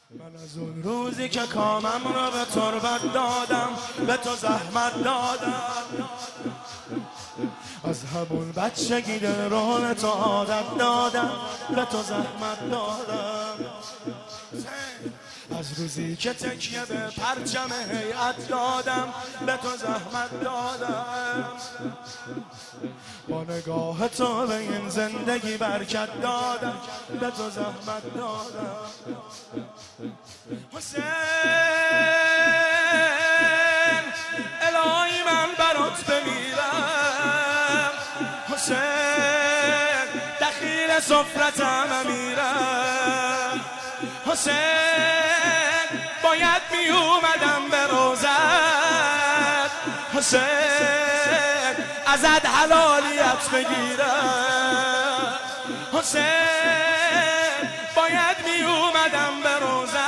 من از اون روزی که کامم رو به تربت دادم، به تو زحمت دادم، از همون بچگی دل رو تو عادت دادم، به تو زحمت دادم. از روزی که تکیه به پرچم هیئت دادم، به تو زحمت دادم، با نگاه تو به این زندگی برکت دادم، به تو زحمت دادم. حسین الهی من برات بمیرم، حسین دخیل سفرتم امیرم، حسین باید می اومدم به روزت، حسین ازت حلالیت بگیرم، حسین باید می اومدم به روزت،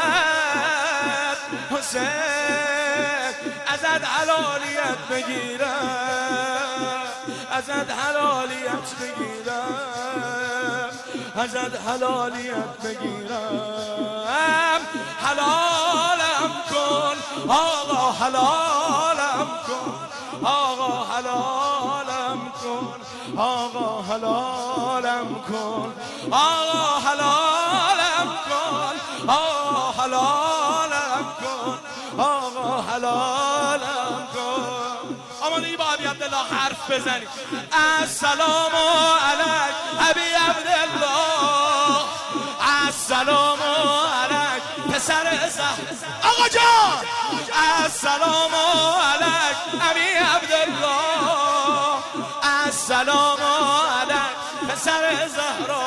حسین ازت حلالیت بگیرم، ازت حلالیت بگیرم، ازت حلالیت بگیرم. حلالم کن آقا، حلالم کن آقا، حلالم کن آقا، حلالم کن آقا، حلالم کن آقا، حلالم کن آقا، حلالم کن. آماده با ابی عبدالله حرف بزنی. السلام علیک ابی عبدالله، السلام علیک پسر زهر. آقا جان السلام علیک ابی عبدالله، السلام علیک پسر زهرا،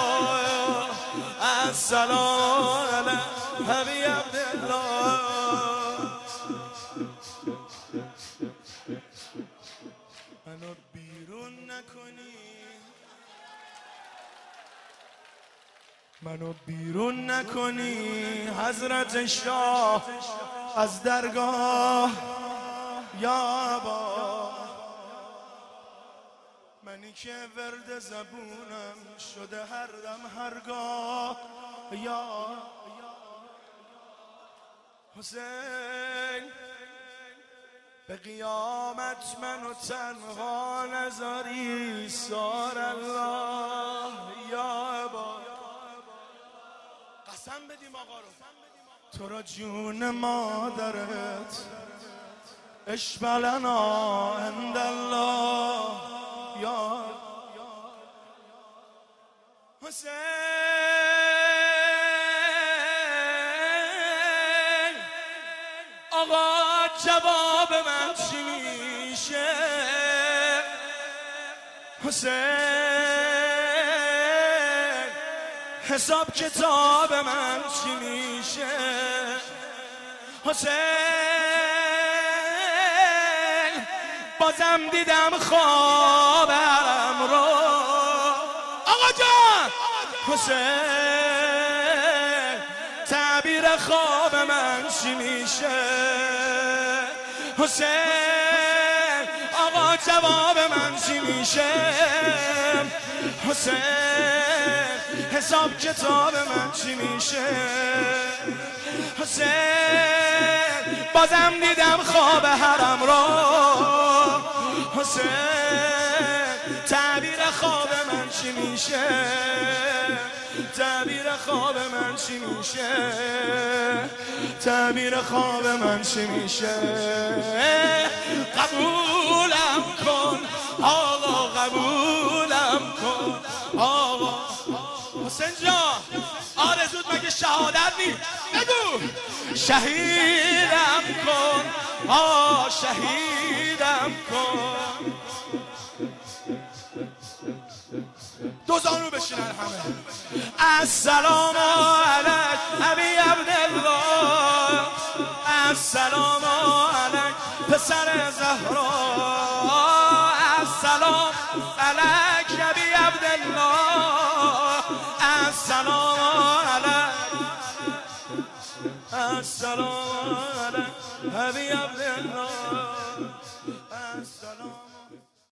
السلام علیک ابی عبدالله. منو بیرون نکنی، منو بیرون نکنی حضرت شاه از درگاه یا با، منی که ورد زبونم شده هر دم هرگاه یا حسین، به قیامت منو تنها نذاری سار الله یا با. قسم بدیم آقا رو تو را جون مادرت اشبلنا عند الله یا حسین. آقا جواب من چی میشه حسین، حساب کتاب من چی میشه حسین. بازم دیدم خوابم رو آقا جان حسین، تعبیر خواب من چی میشه حسین. آقا جواب من چی میشه حسین، حساب کتاب من چی میشه حسین. بازم دیدم خواب حرم رو حسین، تعبیر خواب من چی میشه، تعبیر خواب من چی میشه، تعبیر خواب من چی میشه. قبولم کن آقا، قبولم کن آقا. حسین جان آرزوت مگه شهادت نیست؟ بگو شهیدم کن آقا، شهیدم کن. دو زانو بشینن همه. السلام علیک ابی عبدالله، السلام علیک پسر زهرا، السلام علیک ابی عبدالله، السلام علیک، السلام علیک ابی عبدالله.